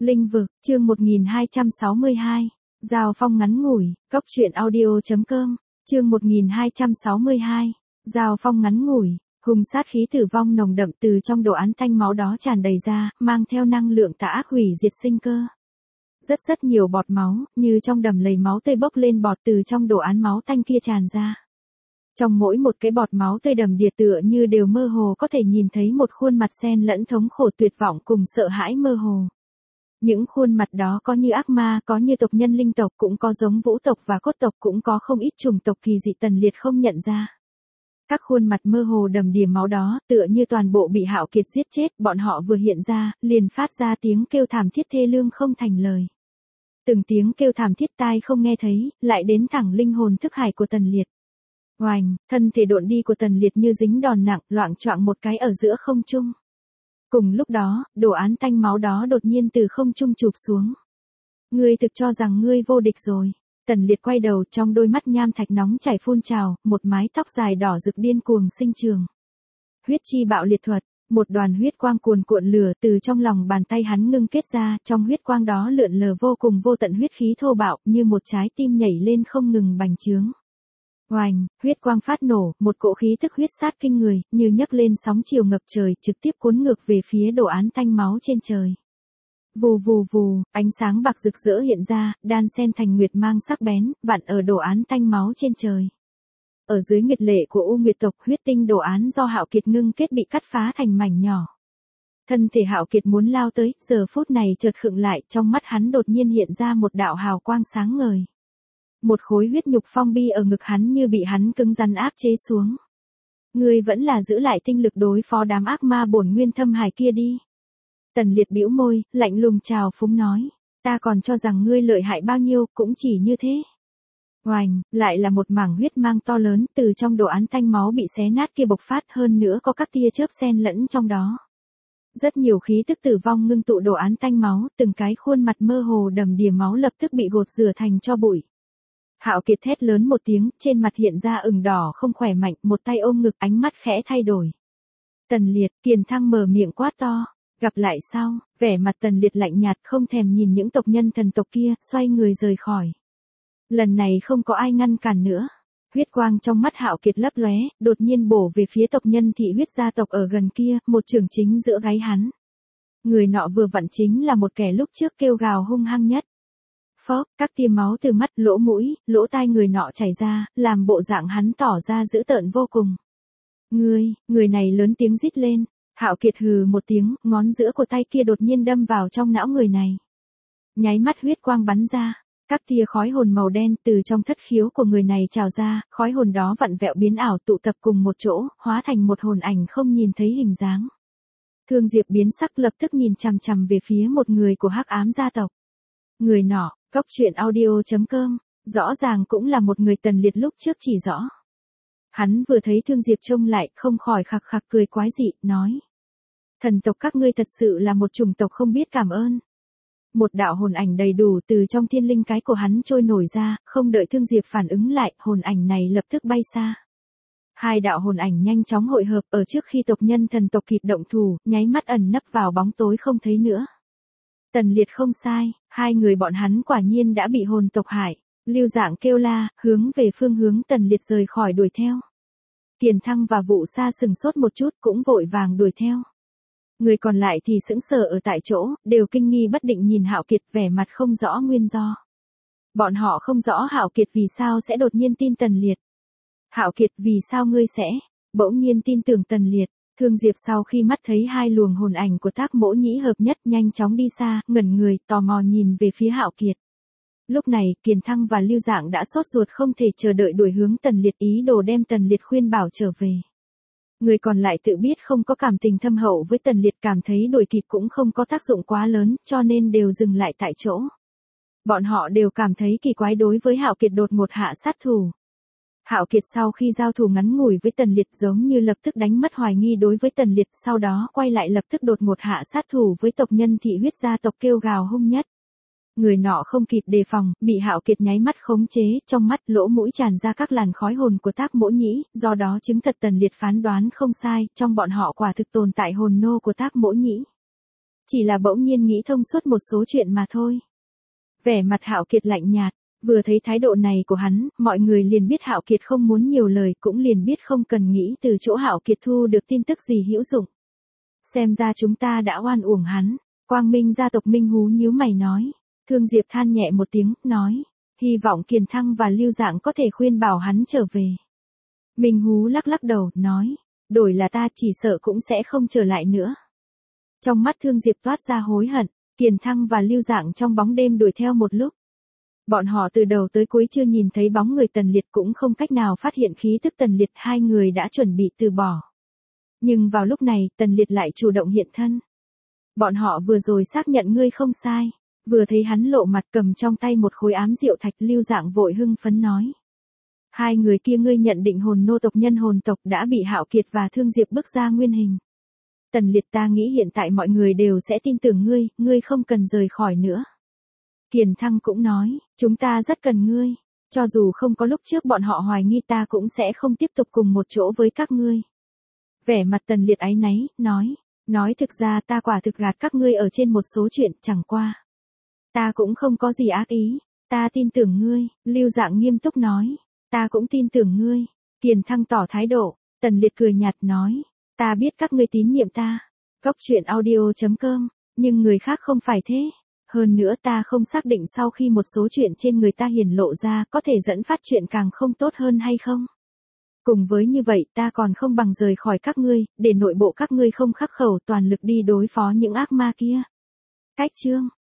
Linh vực, chương 1262. Giao phong ngắn ngủi, cốc truyện audio.com, chương 1262. Giao phong ngắn ngủi, hung sát khí tử vong nồng đậm từ trong đồ án tanh máu đó tràn đầy ra, mang theo năng lượng tà ác hủy diệt sinh cơ. Rất nhiều bọt máu, như trong đầm lầy máu tươi bốc lên bọt từ trong đồ án máu tanh kia tràn ra. Trong mỗi một cái bọt máu tươi đầm đìa tựa như đều mơ hồ có thể nhìn thấy một khuôn mặt xen lẫn thống khổ tuyệt vọng cùng sợ hãi mơ hồ. Những khuôn mặt đó có như ác ma, có như tộc nhân linh tộc, cũng có giống vũ tộc và cốt tộc, cũng có không ít chủng tộc kỳ dị Tần Liệt không nhận ra. Các khuôn mặt mơ hồ đầm đìa máu đó, tựa như toàn bộ bị Hạo Kiệt giết chết, bọn họ vừa hiện ra, liền phát ra tiếng kêu thảm thiết thê lương không thành lời. Từng tiếng kêu thảm thiết tai không nghe thấy, lại đến thẳng linh hồn thức hải của Tần Liệt. Oành, thân thể độn đi của Tần Liệt như dính đòn nặng, loạng choạng một cái ở giữa không trung. Cùng lúc đó, đồ án tanh máu đó đột nhiên từ không trung chụp xuống. Ngươi thực cho rằng ngươi vô địch rồi. Tần Liệt quay đầu, trong đôi mắt nham thạch nóng chảy phun trào, một mái tóc dài đỏ rực điên cuồng sinh trường. Huyết chi bạo liệt thuật, một đoàn huyết quang cuồn cuộn lửa từ trong lòng bàn tay hắn ngưng kết ra, trong huyết quang đó lượn lờ vô cùng vô tận huyết khí thô bạo, như một trái tim nhảy lên không ngừng bành trướng. Oành, huyết quang phát nổ, một cỗ khí tức huyết sát kinh người, như nhấc lên sóng chiều ngập trời, trực tiếp cuốn ngược về phía đồ án tanh máu trên trời. Vù vù vù, ánh sáng bạc rực rỡ hiện ra, đan xen thành nguyệt mang sắc bén, vặn ở đồ án tanh máu trên trời. Ở dưới nguyệt lệ của U Nguyệt tộc, huyết tinh đồ án do Hạo Kiệt ngưng kết bị cắt phá thành mảnh nhỏ. Thân thể Hạo Kiệt muốn lao tới, giờ phút này chợt khựng lại, trong mắt hắn đột nhiên hiện ra một đạo hào quang sáng ngời. Một khối huyết nhục phong bi ở ngực hắn như bị hắn cứng rắn áp chế xuống. Ngươi vẫn là giữ lại tinh lực đối phó đám ác ma bổn nguyên thâm hải kia đi. Tần Liệt bĩu môi, lạnh lùng chào phúng nói. Ta còn cho rằng ngươi lợi hại bao nhiêu, cũng chỉ như thế. Oành, lại là một mảng huyết mang to lớn, từ trong đồ án tanh máu bị xé nát kia bộc phát, hơn nữa có các tia chớp xen lẫn trong đó. Rất nhiều khí tức tử vong ngưng tụ đồ án tanh máu, từng cái khuôn mặt mơ hồ đầm đìa máu lập tức bị gột rửa thành tro bụi. Hạo Kiệt thét lớn một tiếng, trên mặt hiện ra ửng đỏ không khỏe mạnh, một tay ôm ngực, ánh mắt khẽ thay đổi. Tần Liệt, Kiền Thăng mở miệng quát to, gặp lại sau, vẻ mặt Tần Liệt lạnh nhạt không thèm nhìn những tộc nhân thần tộc kia, xoay người rời khỏi. Lần này không có ai ngăn cản nữa. Huyết quang trong mắt Hạo Kiệt lấp lóe, đột nhiên bổ về phía tộc nhân thị huyết gia tộc ở gần kia, một trường chính giữa gáy hắn. Người nọ vừa vặn chính là một kẻ lúc trước kêu gào hung hăng nhất. Phốc, các tia máu từ mắt, lỗ mũi, lỗ tai người nọ chảy ra, làm bộ dạng hắn tỏ ra dữ tợn vô cùng. Người này lớn tiếng rít lên. Hạo Kiệt hừ một tiếng, ngón giữa của tay kia đột nhiên đâm vào trong não người này. Nháy mắt huyết quang bắn ra, các tia khói hồn màu đen từ trong thất khiếu của người này trào ra, khói hồn đó vặn vẹo biến ảo tụ tập cùng một chỗ, hóa thành một hồn ảnh không nhìn thấy hình dáng. Thương Diệp biến sắc lập tức nhìn chằm chằm về phía một người của Hắc Ám gia tộc. Người nọ, cốc truyện audio.com, rõ ràng cũng là một người Tần Liệt lúc trước chỉ rõ. Hắn vừa thấy Thương Diệp trông lại, không khỏi khặc khặc cười quái dị, nói. Thần tộc các ngươi thật sự là một chủng tộc không biết cảm ơn. Một đạo hồn ảnh đầy đủ từ trong thiên linh cái của hắn trôi nổi ra, không đợi Thương Diệp phản ứng lại, hồn ảnh này lập tức bay xa. Hai đạo hồn ảnh nhanh chóng hội hợp, ở trước khi tộc nhân thần tộc kịp động thủ, nháy mắt ẩn nấp vào bóng tối không thấy nữa. Tần Liệt không sai, hai người bọn hắn quả nhiên đã bị hồn tộc hại. Lưu Dạng kêu la, hướng về phương hướng Tần Liệt rời khỏi đuổi theo. Kiền Thăng và Vụ Sa sừng sốt một chút cũng vội vàng đuổi theo. Người còn lại thì sững sờ ở tại chỗ, đều kinh nghi bất định nhìn Hạo Kiệt, vẻ mặt không rõ nguyên do. Bọn họ không rõ Hạo Kiệt vì sao sẽ đột nhiên tin Tần Liệt. Hạo Kiệt, vì sao ngươi sẽ bỗng nhiên tin tưởng Tần Liệt? Thương Diệp sau khi mắt thấy hai luồng hồn ảnh của Tác Mỗ Nhĩ hợp nhất, nhanh chóng đi xa, ngẩn người, tò mò nhìn về phía Hạo Kiệt. Lúc này, Kiền Thăng và Lưu Dạng đã sốt ruột không thể chờ đợi đuổi hướng Tần Liệt, ý đồ đem Tần Liệt khuyên bảo trở về. Người còn lại tự biết không có cảm tình thâm hậu với Tần Liệt, cảm thấy đuổi kịp cũng không có tác dụng quá lớn, cho nên đều dừng lại tại chỗ. Bọn họ đều cảm thấy kỳ quái đối với Hạo Kiệt đột ngột hạ sát thủ. Hạo Kiệt sau khi giao thủ ngắn ngủi với Tần Liệt giống như lập tức đánh mất hoài nghi đối với Tần Liệt, sau đó quay lại lập tức đột ngột hạ sát thủ với tộc nhân thị huyết gia tộc kêu gào hung nhất. Người nọ không kịp đề phòng, bị Hạo Kiệt nháy mắt khống chế, trong mắt lỗ mũi tràn ra các làn khói hồn của Tác Mỗ Nhĩ, do đó chứng thật Tần Liệt phán đoán không sai, trong bọn họ quả thực tồn tại hồn nô của Tác Mỗ Nhĩ. Chỉ là bỗng nhiên nghĩ thông suốt một số chuyện mà thôi. Vẻ mặt Hạo Kiệt lạnh nhạt, vừa thấy thái độ này của hắn, mọi người liền biết Hạo Kiệt không muốn nhiều lời, cũng liền biết không cần nghĩ từ chỗ Hạo Kiệt thu được tin tức gì hữu dụng. Xem ra chúng ta đã oan uổng hắn. Quang Minh gia tộc Minh Hú nhíu mày nói. Thương Diệp than nhẹ một tiếng, nói, hy vọng Kiền Thăng và Lưu Dạng có thể khuyên bảo hắn trở về. Minh Hú lắc lắc đầu, nói, đổi là ta chỉ sợ cũng sẽ không trở lại nữa. Trong mắt Thương Diệp toát ra hối hận, Kiền Thăng và Lưu Dạng trong bóng đêm đuổi theo một lúc. Bọn họ từ đầu tới cuối chưa nhìn thấy bóng người Tần Liệt, cũng không cách nào phát hiện khí tức Tần Liệt, hai người đã chuẩn bị từ bỏ. Nhưng vào lúc này, Tần Liệt lại chủ động hiện thân. Bọn họ vừa rồi xác nhận ngươi không sai, vừa thấy hắn lộ mặt cầm trong tay một khối ám diệu thạch. Lưu Dạng vội hưng phấn nói. Hai người kia ngươi nhận định hồn nô tộc nhân hồn tộc đã bị Hạo Kiệt và Thương Diệp bức ra nguyên hình. Tần Liệt, ta nghĩ hiện tại mọi người đều sẽ tin tưởng ngươi, ngươi không cần rời khỏi nữa. Kiền Thăng cũng nói, chúng ta rất cần ngươi, cho dù không có lúc trước bọn họ hoài nghi ta cũng sẽ không tiếp tục cùng một chỗ với các ngươi. Vẻ mặt Tần Liệt áy náy, nói thực ra ta quả thực gạt các ngươi ở trên một số chuyện, chẳng qua. Ta cũng không có gì ác ý, ta tin tưởng ngươi. Lưu Dạng nghiêm túc nói, ta cũng tin tưởng ngươi. Kiền Thăng tỏ thái độ. Tần Liệt cười nhạt nói, ta biết các ngươi tín nhiệm ta. Góc truyện audio.com, nhưng người khác không phải thế. Hơn nữa ta không xác định sau khi một số chuyện trên người ta hiển lộ ra có thể dẫn phát chuyện càng không tốt hơn hay không. Cùng với như vậy ta còn không bằng rời khỏi các ngươi, để nội bộ các ngươi không khắc khẩu, toàn lực đi đối phó những ác ma kia. Cách chương